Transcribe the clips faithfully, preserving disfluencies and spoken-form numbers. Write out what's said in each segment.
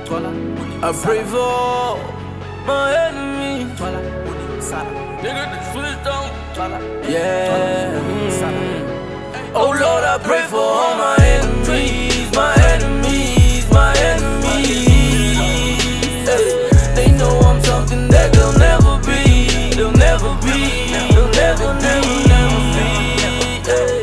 I pray for my enemies. Yeah. Oh Lord, I pray for all my enemies, my enemies, my enemies. They know I'm something that they'll never be, they'll never be, they'll never, never, never be.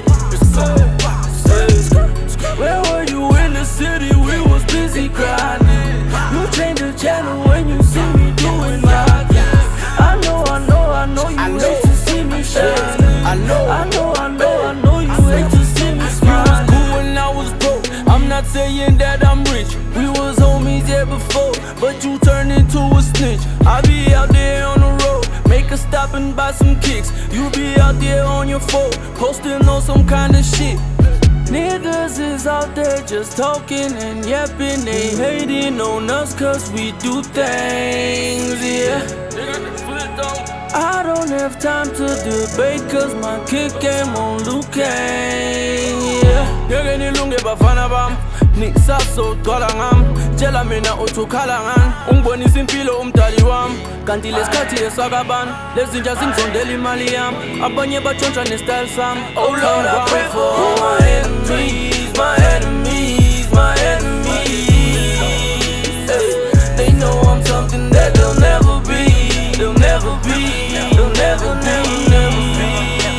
Where were you in the city? We was busy grinding. You change the channel when you see me doing my thing. I know, I know, I know you hate to see me shine. I know, I know, I know, I know you hate to see me smile. You was cool when I was broke. I'm not saying that I'm rich. We was homies yeah before, but you turned into a snitch. I be out there on the road, make a stop and buy some kicks. You be out there on your phone, posting on some kind of shit. Niggas is out there just talking and yapping. They hating on us cause we do things, yeah. I don't have time to debate cause my kid came on Luke Kane, yeah. Yegeni lunge bafana bam, niksa so twala ngam. Jela mina utukhala ngan, ungibonisa impilo umdali wami. Kanti lesikhathi esakaban, lezinja zingizondela imali yami. Abanye batshontsha ne-style sami. Oh Lord, I pray for all my enemies, my enemies, my enemies. They know I'm something that they'll never be, they'll never be, they'll never, never, never be.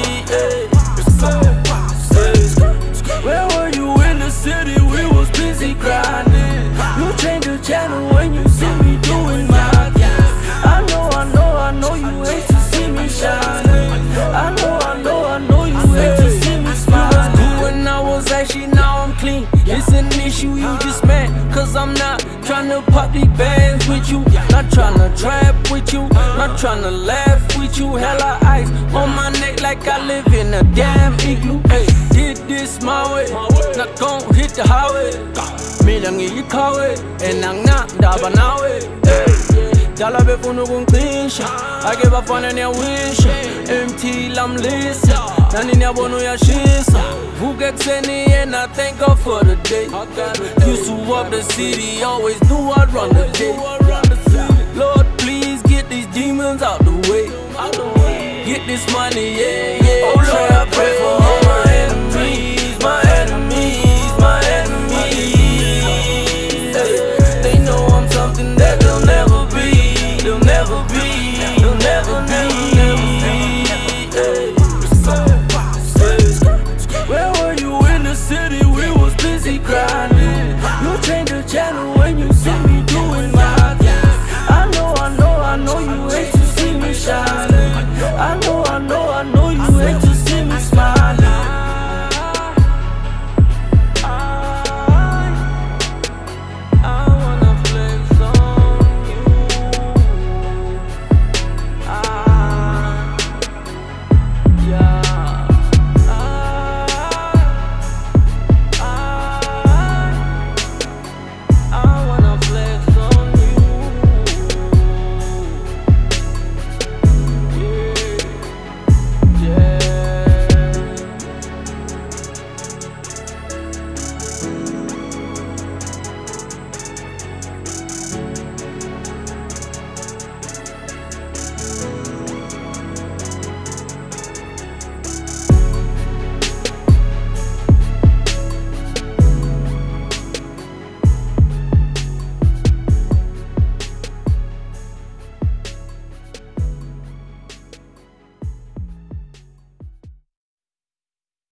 Where were you in the city? We was busy grinding. You change the channel when you see me doing my thing. I know, I know, I know you hate to see me shine. I know, I know, I know you hate to see me smile. You was cool when I was ashy, now I'm clean. It's an issue you just met, cause I'm not tryna pop these bands with you, not tryna trap with you, not tryna laugh with you. Hella ice on my neck like I live in a damn igloo. Hey, did this my way, not gon' hit the highway. Me lang ikawe, and ang na daba nawe. Dala befunu kungcisha, ake bafana niyawisha. M T lamlisa, nani niyabona uyashisa. Vuke kuseni and I thank God for the day. Used to walk the city, always knew I'd run the day. Lord, please get these demons out the way. Get this money, yeah, yeah. Oh Lord, I pray for all my enemies, my enemies, my enemies. They know I'm something that they'll never be, they'll never be, they'll never, never, never be. Where were you in the city? We was busy grinding. You change the channel when you see me